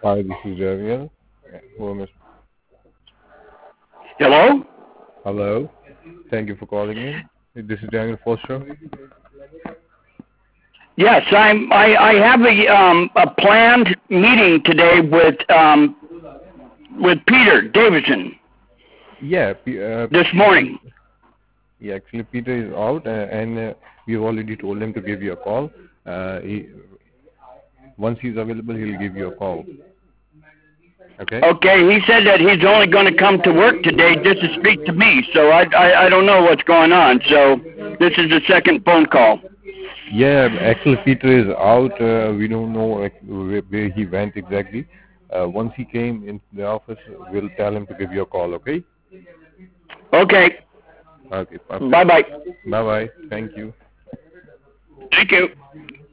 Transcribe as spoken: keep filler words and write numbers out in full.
Hi, this is Daniel. Who am I- Hello? Hello. Thank you for calling in. This is Daniel Foster. Yes, I'm. I, I have a um a planned meeting today with um with Peter Davidson Yeah, P- uh, this Peter. morning. Yeah, actually, Peter is out, uh, and uh, we've already told him to give you a call. Uh, he, once he's available, he'll give you a call. Okay. Okay, he said that he's only going to come to work today just to speak to me. So I I, I don't know what's going on. So this is the second phone call. Yeah, actually, Peter is out. Uh, we don't know like, where, where he went exactly. Uh, once he came into the office, we'll tell him to give you a call. Okay. Okay. Okay. Bye Perfect. bye. Bye bye. Thank you. Thank you.